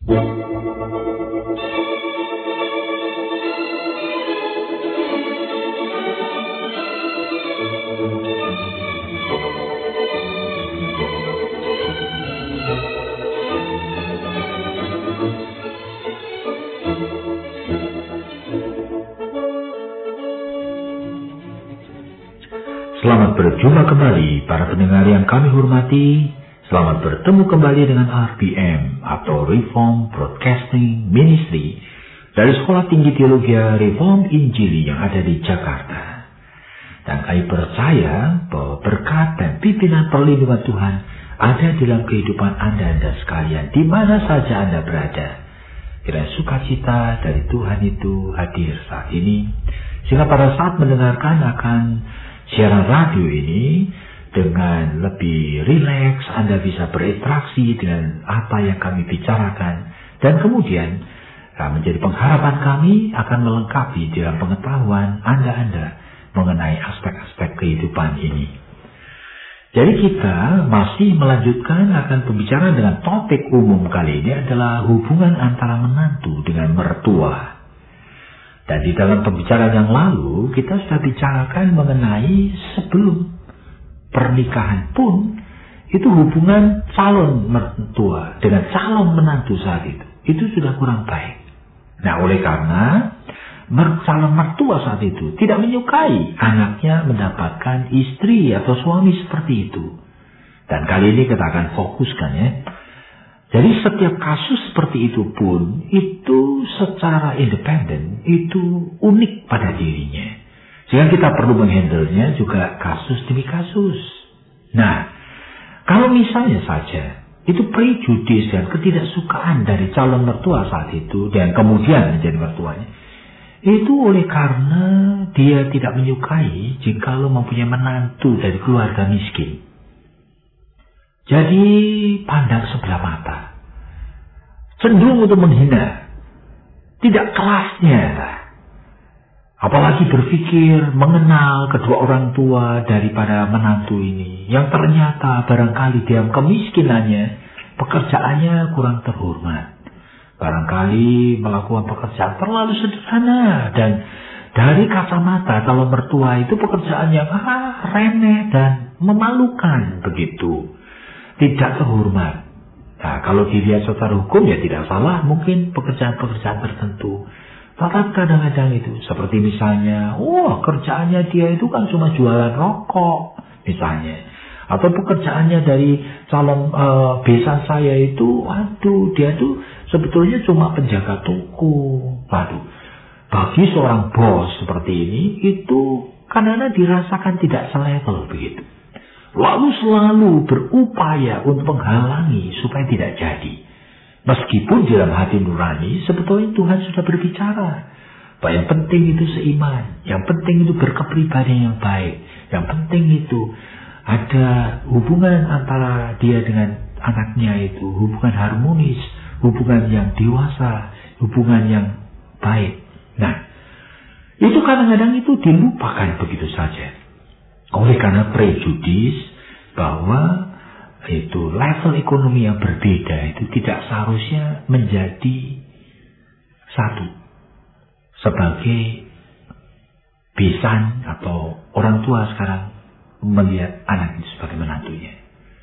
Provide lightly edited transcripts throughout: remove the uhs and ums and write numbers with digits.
Selamat berjumpa kembali para pendengar yang kami hormati. Selamat bertemu kembali dengan RBM atau Reform Broadcasting Ministry dari Sekolah Tinggi Teologi Reform Injili yang ada di Jakarta. Dan kami percaya bahwa berkat dan pimpinan perlindungan Tuhan ada dalam kehidupan Anda sekalian di mana saja Anda berada. Kiranya sukacita dari Tuhan itu hadir saat ini, sehingga pada saat mendengarkan akan siaran radio ini dengan lebih rileks, Anda bisa berinteraksi dengan apa yang kami bicarakan, dan kemudian menjadi pengharapan kami akan melengkapi dalam pengetahuan Anda mengenai aspek-aspek kehidupan ini. Jadi kita masih melanjutkan akan pembicaraan dengan topik umum kali ini adalah hubungan antara menantu dengan mertua. Dan di dalam pembicaraan yang lalu, kita sudah bicarakan mengenai sebelum pernikahan pun, itu hubungan calon mertua dengan calon menantu saat itu sudah kurang baik. Nah, oleh karena calon mertua saat itu tidak menyukai anaknya mendapatkan istri atau suami seperti itu. Dan kali ini kita akan fokuskan ya. Jadi setiap kasus seperti itu pun, itu secara independen, itu unik pada dirinya. Sehingga kita perlu menghandle-nya juga kasus demi kasus. Nah, kalau misalnya saja, itu prejudis dan ketidaksukaan dari calon mertua saat itu, dan kemudian menjadi mertuanya, itu oleh karena dia tidak menyukai jikalau mempunyai menantu dari keluarga miskin. Jadi pandang sebelah mata, cenderung untuk menghina, tidak kelasnya, apalagi berpikir mengenal kedua orang tua daripada menantu ini, yang ternyata barangkali dalam kemiskinannya, pekerjaannya kurang terhormat, barangkali melakukan pekerjaan terlalu sederhana, dan dari kacamata kalau mertua itu pekerjaan yang remeh dan memalukan begitu. Tidak terhormat. Nah, kalau dilihat secara hukum ya tidak salah, mungkin pekerjaan-pekerjaan tertentu. Tetapi kadang-kadang itu, seperti misalnya, kerjaannya dia itu kan cuma jualan rokok, misalnya. Atau pekerjaannya dari calon besan saya itu, dia tuh sebetulnya cuma penjaga toko. Bagi seorang bos seperti ini, itu kadang-kadang dirasakan tidak selevel begitu. Lalu selalu berupaya untuk menghalangi supaya tidak jadi. Meskipun dalam hati nurani sebetulnya Tuhan sudah berbicara bahwa yang penting itu seiman, yang penting itu berkepribadian yang baik, yang penting itu ada hubungan antara dia dengan anaknya itu, hubungan harmonis, hubungan yang dewasa, hubungan yang baik. Nah, itu kadang-kadang itu dilupakan begitu saja. Oleh karena prejudis bahwa itu level ekonomi yang berbeda itu tidak seharusnya menjadi satu. Sebagai besan atau orang tua sekarang melihat anak itu sebagai menantunya.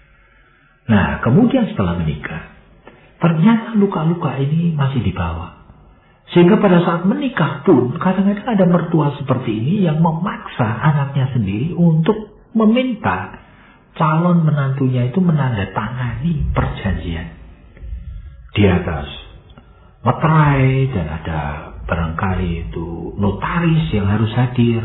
Nah, kemudian setelah menikah, ternyata luka-luka ini masih dibawa. Sehingga pada saat menikah pun kadang-kadang ada mertua seperti ini yang memaksa anaknya sendiri untuk meminta calon menantunya itu menandatangani perjanjian di atas materai, dan ada barangkali itu notaris yang harus hadir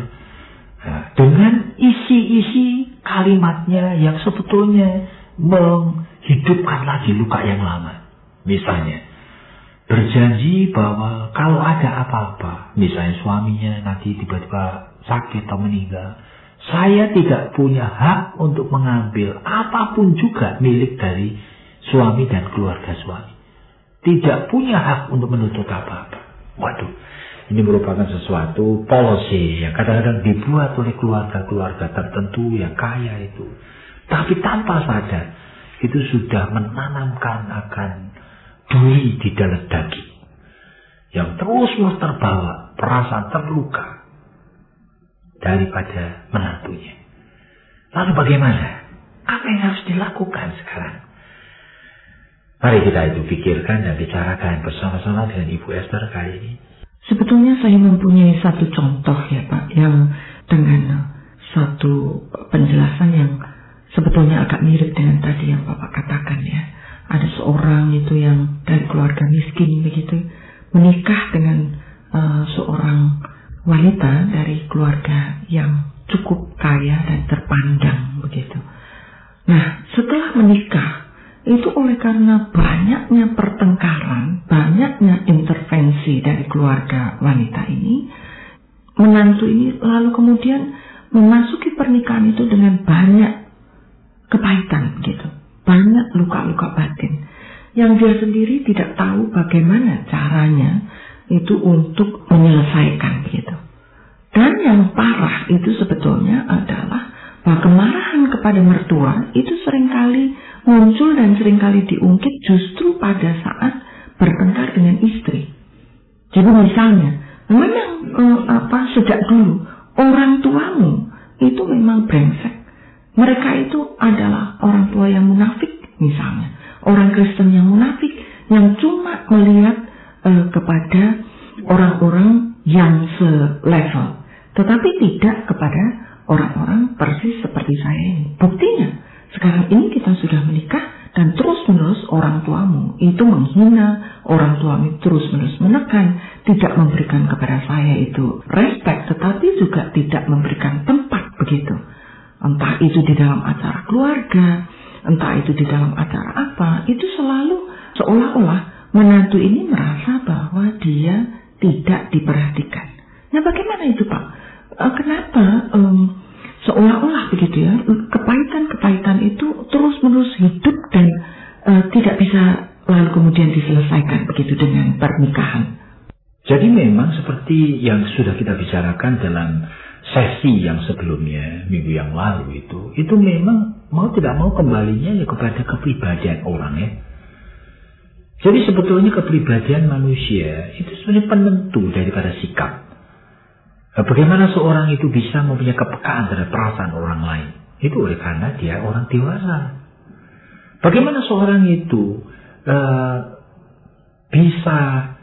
dengan isi-isi kalimatnya yang sebetulnya menghidupkan lagi luka yang lama. Misalnya berjanji bahwa kalau ada apa-apa, misalnya suaminya nanti tiba-tiba sakit atau meninggal, saya tidak punya hak untuk mengambil apapun juga milik dari suami dan keluarga suami. Tidak punya hak untuk menuntut apa-apa. Waduh, ini merupakan sesuatu policy yang kadang-kadang dibuat oleh keluarga-keluarga tertentu yang kaya itu. Tapi tanpa sadar, itu sudah menanamkan akan duri di dalam daging, yang terus-menerus terbawa perasaan terluka daripada menantunya. Lalu bagaimana? Apa yang harus dilakukan sekarang? Mari kita itu pikirkan dan bicarakan bersama-sama dengan Ibu Esther kali ini. Sebetulnya saya mempunyai satu contoh ya Pak, yang dengan satu penjelasan yang sebetulnya agak mirip dengan tadi yang Bapak katakan ya. Ada seorang itu yang dari keluarga miskin begitu, menikah dengan seorang wanita dari keluarga yang cukup kaya dan terpandang begitu. Nah, setelah menikah, itu oleh karena banyaknya pertengkaran, banyaknya intervensi dari keluarga wanita ini, menantu ini lalu kemudian memasuki pernikahan itu dengan banyak kepahitan gitu, banyak luka-luka batin yang dia sendiri tidak tahu bagaimana caranya itu untuk menyelesaikan gitu. Dan yang parah itu sebetulnya adalah bahwa kemarahan kepada mertua itu seringkali muncul dan seringkali diungkit justru pada saat bertengkar dengan istri. Jadi misalnya, memang sejak dulu orang tuamu itu memang brengsek. Mereka itu adalah orang tua yang munafik misalnya, orang Kristen yang munafik yang cuma melihat kepada orang-orang yang selevel, tetapi tidak kepada orang-orang persis seperti saya ini. Buktinya, sekarang ini kita sudah menikah dan terus-menerus orang tuamu itu menghina, orang tuamu terus-menerus menekan, tidak memberikan kepada saya itu respect, tetapi juga tidak memberikan tempat begitu. Entah itu di dalam acara keluarga, entah itu di dalam acara apa, itu selalu seolah-olah menantu ini merasa bahwa dia tidak diperhatikan. Nah, bagaimana itu Pak? Kenapa seolah-olah begitu ya, kepahitan-kepahitan itu terus-menerus hidup dan tidak bisa lalu kemudian diselesaikan begitu dengan pernikahan? Jadi memang seperti yang sudah kita bicarakan dalam sesi yang sebelumnya, minggu yang lalu itu memang mau tidak mau kembalinya ya kepada kepribadian orang ya. Jadi sebetulnya kepribadian manusia itu sebenarnya penentu daripada sikap. Bagaimana seorang itu bisa mempunyai kepekaan terhadap perasaan orang lain? Itu oleh karena dia orang dewasa. Bagaimana seorang itu bisa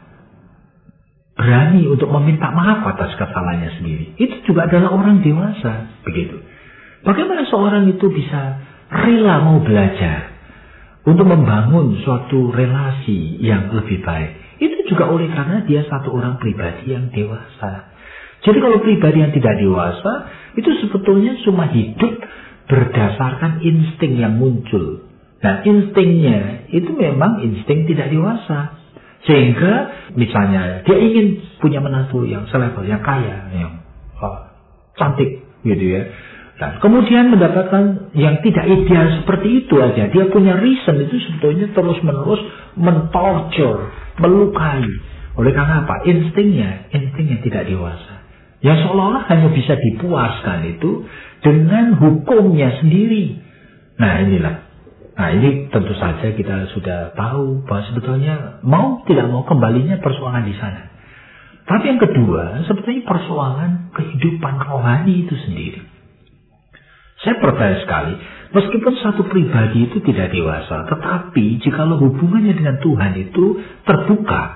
berani untuk meminta maaf atas kesalahannya sendiri? Itu juga adalah orang dewasa, begitu. Bagaimana seorang itu bisa rela mau belajar untuk membangun suatu relasi yang lebih baik? Itu juga oleh karena dia satu orang pribadi yang dewasa. Jadi kalau pribadi yang tidak dewasa, itu sebetulnya cuma hidup berdasarkan insting yang muncul. Nah, instingnya itu memang insting tidak dewasa. Sehingga misalnya dia ingin punya menantu yang selevel, yang kaya, yang cantik gitu ya. Dan kemudian mendapatkan yang tidak ideal seperti itu aja. Dia punya reason itu sebetulnya terus-menerus mentorture, melukai. Oleh karena apa? Instingnya tidak dewasa. Yang seolah-olah hanya bisa dipuaskan itu dengan hukumnya sendiri. Nah inilah. Nah ini tentu saja kita sudah tahu bahwa sebetulnya mau tidak mau kembalinya persoalan di sana. Tapi yang kedua, sebetulnya persoalan kehidupan rohani itu sendiri. Saya percaya sekali, meskipun satu pribadi itu tidak dewasa, tetapi jikalau hubungannya dengan Tuhan itu terbuka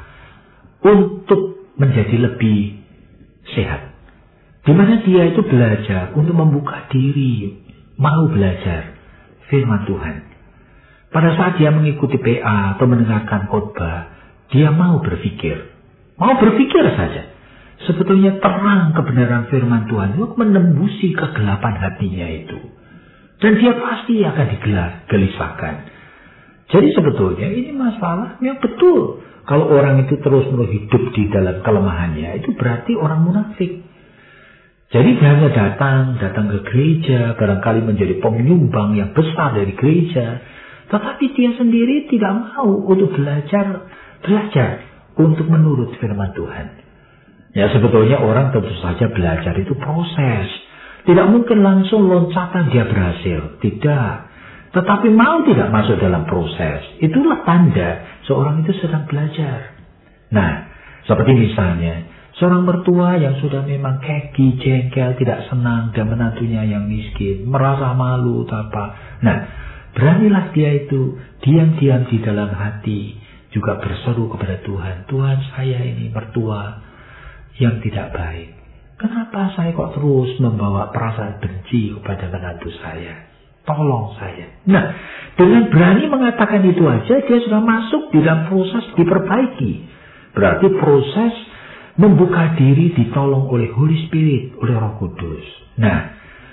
untuk menjadi lebih sehat. Di mana dia itu belajar untuk membuka diri, mau belajar firman Tuhan. Pada saat dia mengikuti PA atau mendengarkan khotbah, dia mau berpikir saja. Sebetulnya terang kebenaran firman Tuhan itu menembusi kegelapan hatinya itu. Dan dia pasti akan digelisahkan. Jadi sebetulnya ini masalah yang betul. Kalau orang itu terus-menerus hidup di dalam kelemahannya, itu berarti orang munafik. Jadi dia hanya datang ke gereja, barangkali menjadi penyumbang yang besar dari gereja. Tetapi dia sendiri tidak mau untuk belajar untuk menurut firman Tuhan. Ya sebetulnya orang tentu saja belajar itu proses. Tidak mungkin langsung loncatan dia berhasil. Tidak. tetapi mau tidak masuk dalam proses, itulah tanda seorang itu sedang belajar. Nah, seperti misalnya seorang mertua yang sudah memang keki, jengkel, tidak senang dan menantunya yang miskin, merasa malu apa. Nah, beranilah dia itu diam-diam di dalam hati juga berseru kepada Tuhan, Tuhan, saya ini mertua yang tidak baik. Kenapa saya kok terus membawa perasaan benci kepada menantu saya? Tolong saya. Nah, dengan berani mengatakan itu aja, dia sudah masuk di dalam proses diperbaiki. Berarti proses membuka diri ditolong oleh Holy Spirit, oleh Roh Kudus. Nah,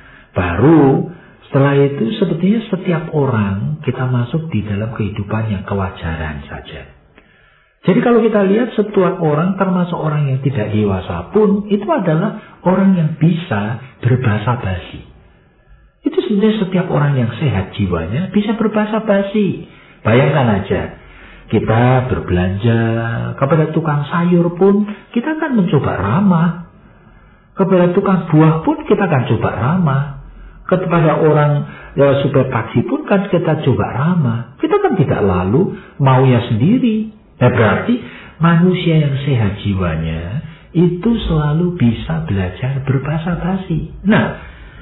baru setelah itu sebetulnya setiap orang kita masuk di dalam kehidupan yang kewajaran saja. Jadi kalau kita lihat setiap orang, termasuk orang yang tidak dewasa pun, itu adalah orang yang bisa berbahasa basi. Itu sebenarnya setiap orang yang sehat jiwanya bisa berbahasa basi. Bayangkan aja, kita berbelanja kepada tukang sayur pun kita akan mencoba ramah. Kepada tukang buah pun kita akan coba ramah. Kepada orang supir taksi pun kan kita coba ramah. Kita kan tidak lalu maunya sendiri. Nah, berarti manusia yang sehat jiwanya itu selalu bisa belajar berbahasa basi. Nah,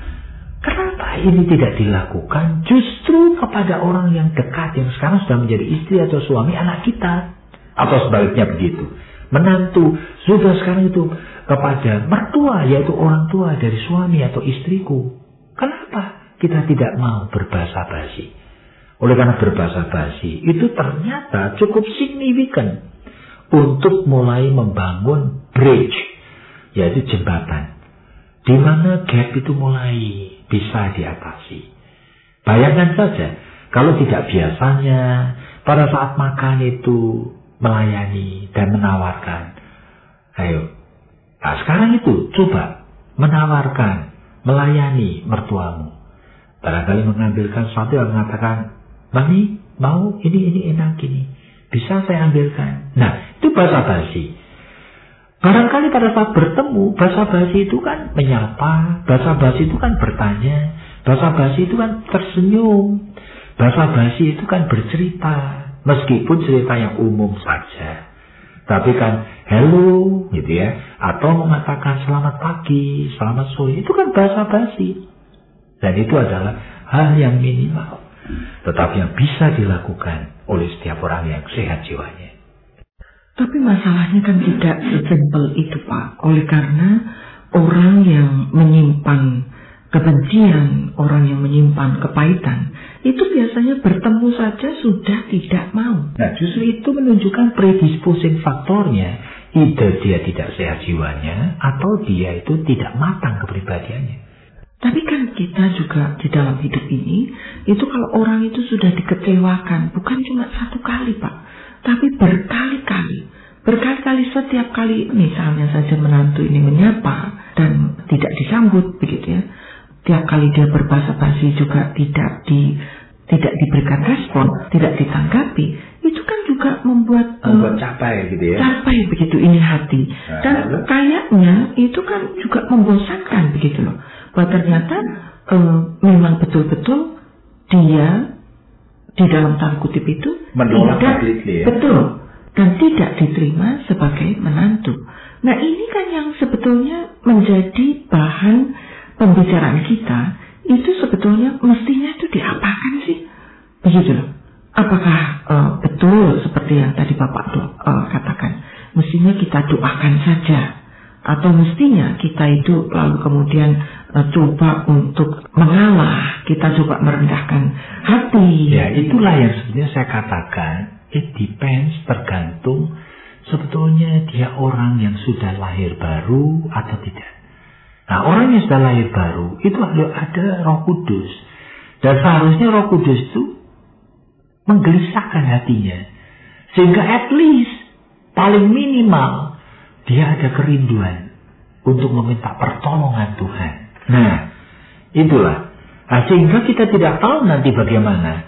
kenapa ini tidak dilakukan justru kepada orang yang dekat, yang sekarang sudah menjadi istri atau suami anak kita? Atau sebaliknya begitu. Menantu sudah sekarang itu kepada mertua, yaitu orang tua dari suami atau istriku. Kenapa kita tidak mau berbahasa basi? Oleh karena berbahasa basi itu ternyata cukup signifikan untuk mulai membangun bridge, yaitu jembatan, di mana gap itu mulai bisa diatasi. Bayangkan saja, kalau tidak biasanya pada saat makan itu melayani dan menawarkan. Ayo, nah sekarang itu coba menawarkan, melayani mertuamu. Barangkali mengambilkan sesuatu yang mengatakan, Mami, mau ini enak ini. Bisa saya ambilkan. Nah, itu bahasa basi. Barangkali pada saat bertemu, bahasa basi itu kan menyapa, bahasa basi itu kan bertanya, bahasa basi itu kan tersenyum, bahasa basi itu kan bercerita, meskipun cerita yang umum saja. Tapi kan hello gitu ya, atau mengatakan selamat pagi, selamat sore, itu kan bahasa basi. Dan itu adalah hal yang minimal, tetapi yang bisa dilakukan oleh setiap orang yang sehat jiwanya. Tapi masalahnya kan tidak sesimpel itu, Pak. Oleh karena orang yang menyimpan kebencian, orang yang menyimpan kepahitan, itu biasanya bertemu saja sudah tidak mau. Nah, justru itu menunjukkan predisposing faktornya. Either dia tidak sehat jiwanya, atau dia itu tidak matang kepribadiannya. Tapi kan kita juga di dalam hidup ini, itu kalau orang itu sudah dikecewakan, bukan cuma satu kali, Pak, tapi berkali-kali. Berkali-kali, setiap kali misalnya saja menantu ini menyapa dan tidak disambut, begitu ya. Tiap kali dia berbahasa basi juga tidak diberikan respon, tidak ditanggapi, itu kan juga membuat capai gitu ya. Capai begitu ini hati. Dan kayaknya itu kan juga membosankan begitu loh. Bahwa ternyata memang betul-betul dia di dalam tanda kutip itu menolak ya? Betul, dan tidak diterima sebagai menantu. Nah, ini kan yang sebetulnya menjadi bahan pembicaraan kita. Itu sebetulnya mestinya itu diapakan sih? Begitu loh. Apakah betul seperti yang tadi Bapak katakan, mestinya kita doakan saja, atau mestinya kita itu lalu kemudian coba untuk mengalah, kita coba merendahkan hati. Ya, itulah yang sebenarnya saya katakan, it depends, tergantung sebetulnya dia orang yang sudah lahir baru atau tidak. Nah, orang yang sudah lahir baru itu ada Roh Kudus, dan seharusnya Roh Kudus itu menggelisahkan hatinya, sehingga at least paling minimal dia ada kerinduan untuk meminta pertolongan Tuhan. Nah, itulah. Nah, sehingga kita tidak tahu nanti bagaimana.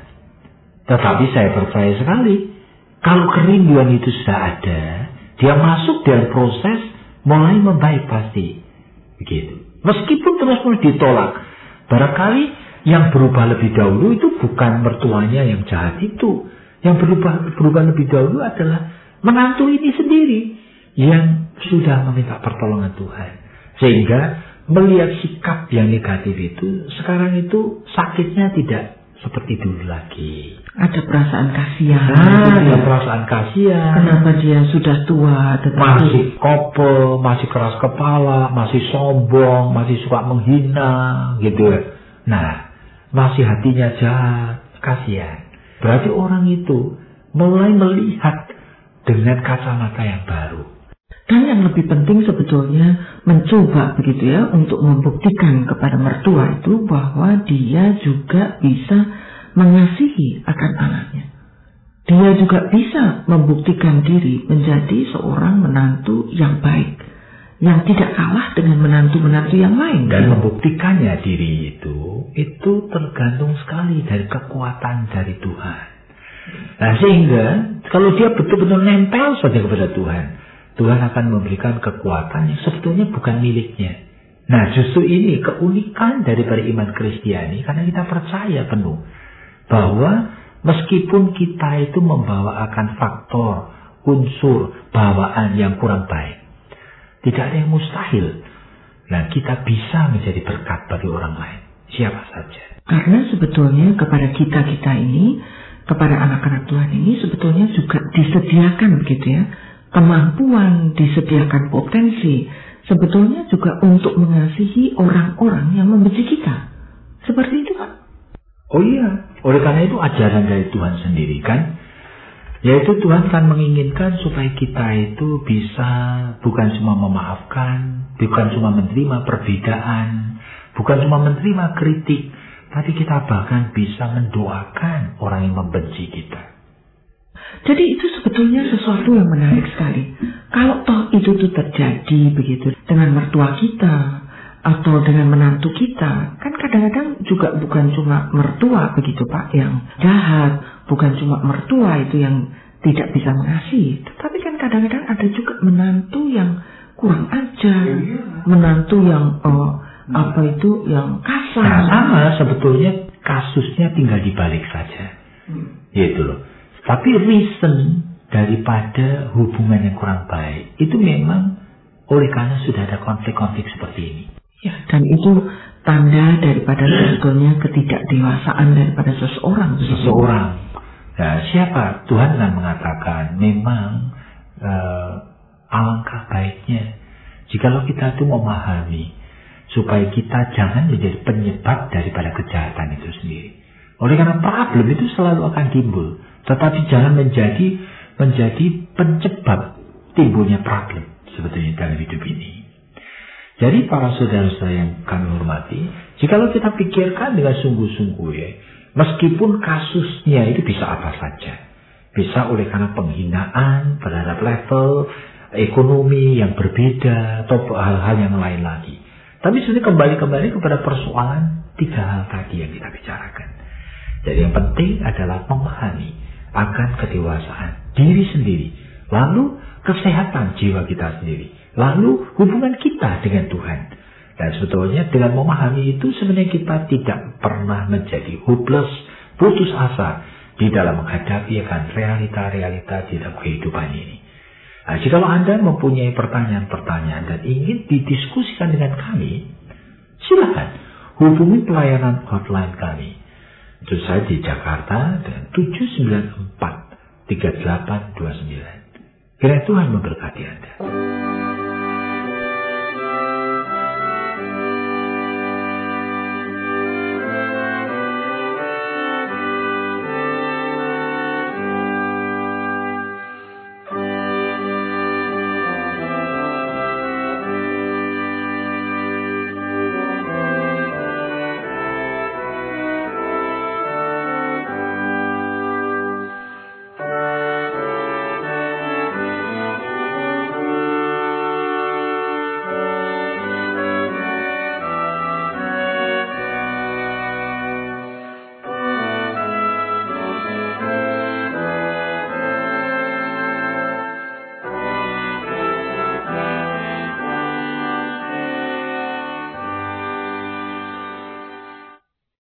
Tetapi saya percaya sekali, kalau kerinduan itu sudah ada, dia masuk dalam proses mulai membaik pasti. Begitu. Meskipun terus ditolak. Barangkali yang berubah lebih dahulu itu bukan mertuanya yang jahat itu. Yang berubah lebih dahulu adalah menantu ini sendiri yang sudah meminta pertolongan Tuhan. Sehingga melihat sikap yang negatif itu, sekarang itu sakitnya tidak seperti dulu lagi. Ada perasaan kasihan. Ada perasaan kasihan. Kenapa dia sudah tua, tetapi masih kopo, masih keras kepala, masih sombong, masih suka menghina, gitu. Nah, masih hatinya jahat, kasihan. Berarti orang itu mulai melihat dengan kacamata yang baru. Dan yang lebih penting sebetulnya mencoba begitu ya untuk membuktikan kepada mertua itu bahwa dia juga bisa mengasihi akan anaknya. Dia juga bisa membuktikan diri menjadi seorang menantu yang baik, yang tidak kalah dengan menantu-menantu yang lain. Dan membuktikannya diri itu tergantung sekali dari kekuatan dari Tuhan. Nah, sehingga kalau dia betul-betul nempel saja kepada Tuhan, Tuhan akan memberikan kekuatan yang sebetulnya bukan miliknya. Nah, justru ini keunikan daripada iman Kristiani, karena kita percaya penuh bahwa meskipun kita itu membawa akan faktor, unsur, bawaan yang kurang baik, tidak ada yang mustahil. Nah, kita bisa menjadi berkat bagi orang lain, siapa saja. Karena sebetulnya kepada kita ini, kepada anak-anak Tuhan ini sebetulnya juga disediakan begitu ya, kemampuan, disediakan potensi, sebetulnya juga untuk mengasihi orang-orang yang membenci kita. Seperti itu kan? Oh iya, oleh karena itu ajaran dari Tuhan sendiri kan, yaitu Tuhan kan menginginkan supaya kita itu bisa bukan cuma memaafkan, bukan cuma menerima perbedaan, bukan cuma menerima kritik, tapi kita bahkan bisa mendoakan orang yang membenci kita. Jadi itu sebetulnya sesuatu yang menarik sekali. Kalau toh itu tuh terjadi begitu dengan mertua kita atau dengan menantu kita, kan kadang-kadang juga bukan cuma mertua begitu Pak yang jahat, bukan cuma mertua itu yang tidak bisa mengasihi, tetapi kan kadang-kadang ada juga menantu yang kurang ajar, menantu yang yang kasar. Nah, sama sebetulnya kasusnya tinggal dibalik saja, yaitu loh. Tapi reason daripada hubungan yang kurang baik itu memang oleh karena sudah ada konflik-konflik seperti ini. Ya, dan itu tanda daripada sebetulnya ketidakdewasaan daripada seseorang. Nah, siapa? Tuhan kan mengatakan memang alangkah baiknya jikalau kita itu memahami supaya kita jangan menjadi penyebab daripada kejahatan itu sendiri. Oleh karena problem itu selalu akan timbul. Tetapi jangan menjadi penyebab timbulnya problem sebetulnya dalam hidup ini. Jadi para saudara-saudara yang kami hormati, jikalau kita pikirkan dengan sungguh-sungguh ya, meskipun kasusnya itu bisa apa saja. Bisa oleh karena penghinaan terhadap level ekonomi yang berbeda atau hal-hal yang lain lagi. Tapi sebenarnya kembali kepada persoalan 3 hal tadi yang kita bicarakan. Jadi yang penting adalah memahami akan kedewasaan diri sendiri, lalu kesehatan jiwa kita sendiri, lalu hubungan kita dengan Tuhan. Dan sebetulnya dengan memahami itu sebenarnya kita tidak pernah menjadi hopeless, putus asa di dalam menghadapi akan realita-realita di dalam kehidupan ini. Nah, jikalau Anda mempunyai pertanyaan-pertanyaan dan ingin didiskusikan dengan kami, silakan hubungi pelayanan hotline kami. Itu saya di Jakarta dengan 794-3829. Kiranya Tuhan memberkati Anda.